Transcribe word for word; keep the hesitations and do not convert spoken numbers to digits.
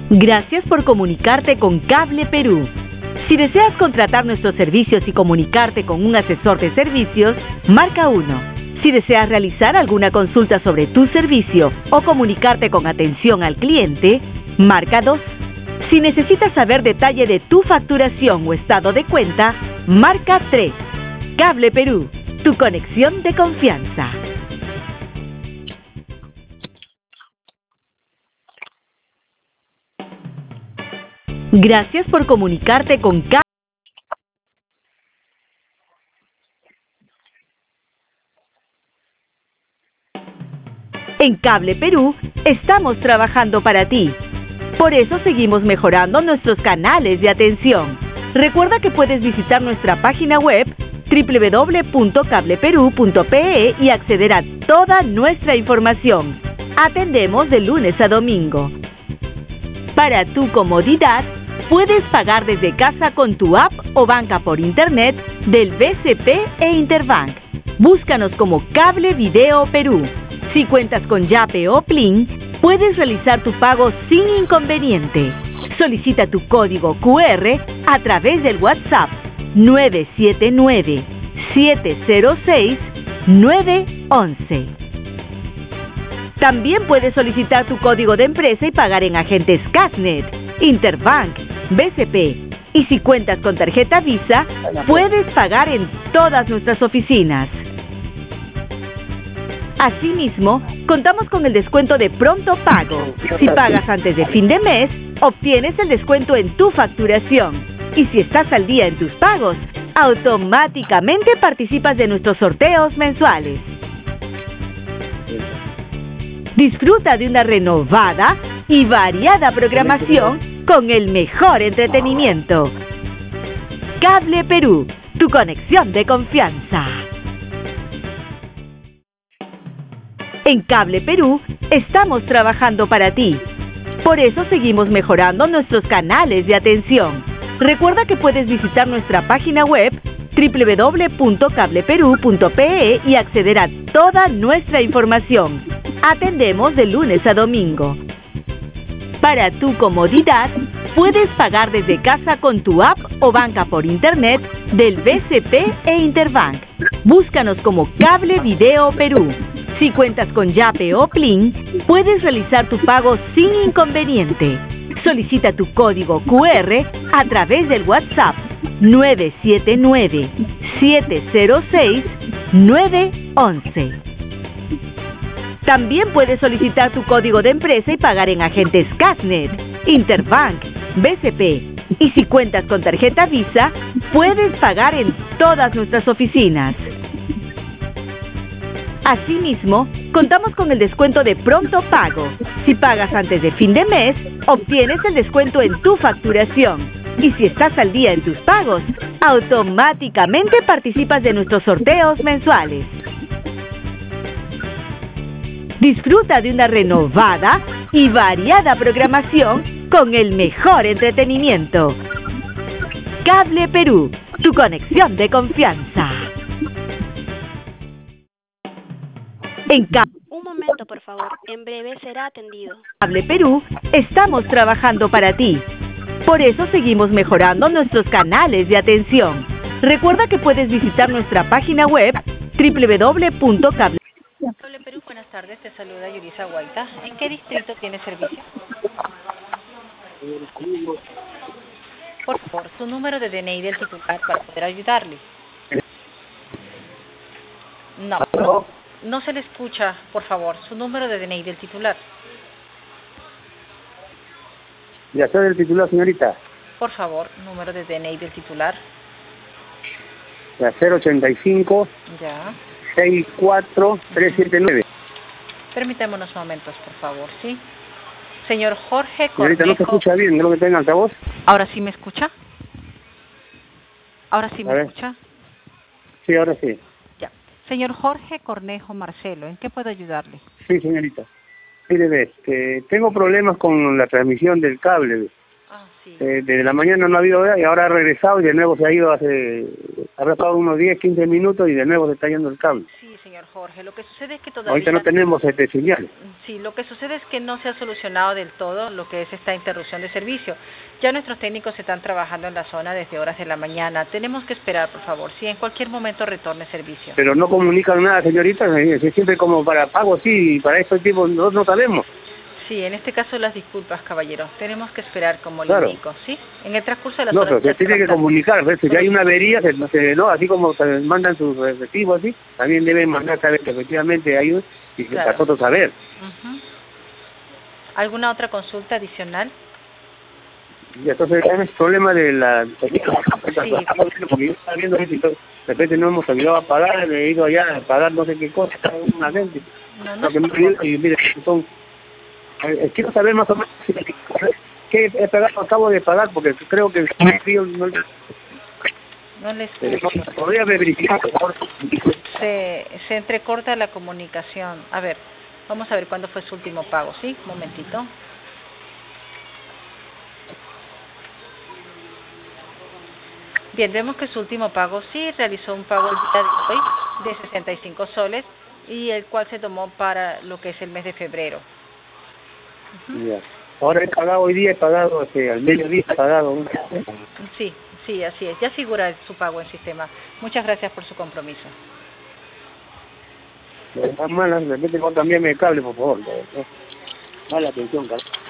Gracias por comunicarte con Cable Perú. Si deseas contratar nuestros servicios y comunicarte con un asesor de servicios, marca uno. Si deseas realizar alguna consulta sobre tu servicio o comunicarte con atención al cliente, marca dos. Si necesitas saber detalle de tu facturación o estado de cuenta, marca tres. Cable Perú, tu conexión de confianza. Gracias por comunicarte con Cable. En Cable Perú estamos trabajando para ti. Por eso seguimos mejorando nuestros canales de atención. Recuerda que puedes visitar nuestra página web doble u doble u doble u punto cable perú punto pe e y acceder a toda nuestra información. Atendemos de lunes a domingo. Para tu comodidad, puedes pagar desde casa con tu app o banca por internet del B C P e Interbank. Búscanos como Cable Video Perú. Si cuentas con Yape o Plin, puedes realizar tu pago sin inconveniente. Solicita tu código cu erre a través del WhatsApp nueve siete nueve, siete cero seis, nueve once. También puedes solicitar tu código de empresa y pagar en agentes Casnet, Interbank, B C P. Y si cuentas con tarjeta Visa, puedes pagar en todas nuestras oficinas. Asimismo, contamos con el descuento de pronto pago. Si pagas antes de fin de mes, obtienes el descuento en tu facturación. Y si estás al día en tus pagos, automáticamente participas de nuestros sorteos mensuales. Disfruta de una renovada y variada programación con el mejor entretenimiento. Cable Perú, tu conexión de confianza. En Cable Perú estamos trabajando para ti. Por eso seguimos mejorando nuestros canales de atención. Recuerda que puedes visitar nuestra página web doble u doble u doble u punto cable perú punto pe e y acceder a toda nuestra información. Atendemos de lunes a domingo. Para tu comodidad, puedes pagar desde casa con tu app o banca por internet del B C P e Interbank. Búscanos como Cable Video Perú. Si cuentas con Yape o Plin, puedes realizar tu pago sin inconveniente. Solicita tu código cu erre a través del WhatsApp nueve siete nueve, siete cero seis, nueve once. También puedes solicitar tu código de empresa y pagar en agentes Casnet, Interbank, B C P. Y si cuentas con tarjeta Visa, puedes pagar en todas nuestras oficinas. Asimismo, contamos con el descuento de pronto pago. Si pagas antes de fin de mes, obtienes el descuento en tu facturación. Y si estás al día en tus pagos, automáticamente participas de nuestros sorteos mensuales. Disfruta de una renovada y variada programación con el mejor entretenimiento. Cable Perú, tu conexión de confianza. En Cable Un momento, por favor. En breve será atendido. Cable Perú estamos trabajando para ti. Por eso seguimos mejorando nuestros canales de atención. Recuerda que puedes visitar nuestra página web doble u doble u doble u punto cable Cable Perú, buenas tardes, te saluda Yurisa Guaita. ¿En qué distrito tiene servicio? Por favor, su número de D N I del titular para poder ayudarle. No, no, no se le escucha, por favor, su número de D N I del titular. Ya soy el titular, señorita. Por favor, número de D N I del titular. Ya, cero ochenta y cinco, Ya. sesenta y cuatro, trescientos setenta y nueve. Permítame unos momentos, por favor, ¿sí? Señor Jorge Cornejo. Señorita, no se escucha bien, ¿no lo que tenga altavoz? ¿Ahora sí me escucha? ¿Ahora sí A me ver. escucha? Sí, ahora sí. Ya. Señor Jorge Cornejo Marcelo, ¿en qué puedo ayudarle? Sí, señorita. Mire, ve, este, tengo problemas con la transmisión del cable. Ve. Ah, sí. Eh, desde la mañana no ha habido hora y ahora ha regresado y de nuevo se ha ido hace... Habrá pasado unos diez, quince minutos y de nuevo se está yendo el cable. Sí, señor Jorge. Jorge. Lo que sucede es que todavía... Ahorita no tenemos este señal. Sí, lo que sucede es que no se ha solucionado del todo lo que es esta interrupción de servicio. Ya nuestros técnicos están trabajando en la zona desde horas de la mañana. Tenemos que esperar, por favor, si en cualquier momento retorne servicio. Pero no comunican nada, señorita, es siempre como para pago, sí, y para estos tipos no, no sabemos. Sí, en este caso las disculpas, caballero. Tenemos que esperar, como le Claro. indico, ¿sí? En el transcurso de las No, horas... pero se ya tiene va a que estar. comunicar, ¿ves? Si Pero- hay una avería, se, se- ¿no? Así como se mandan sus recibos, así, también deben mandar saber que efectivamente hay un, y que Claro. para nosotros saber. Ujú. ¿Alguna otra consulta adicional? Y entonces es el problema de la... Sí. Porque yo estaba viendo eso y todo, de repente no hemos ayudado a pagar, he ido allá a pagar no sé qué cosa, una gente. No, no Lo que se me pidieron, y mire, son... eh, quiero saber más o menos si- qué he pagado, acabo de pagar, porque creo que me pido, no, No le eh, escucho. podría verificar, por favor. Se, se entrecorta la comunicación. A ver, vamos a ver cuándo fue su último pago, ¿sí? Un momentito. Bien, vemos que su último pago sí realizó un pago el día de hoy de sesenta y cinco soles y el cual se tomó para lo que es el mes de febrero. Ya. Ahora he pagado hoy día, he pagado, este, al mediodía he pagado. un- Sí, sí, así es. Ya figura su pago en sistema. Muchas gracias por su compromiso. Está mala, de repente no cambiarme el cable, por favor. Mala atención, Carlos.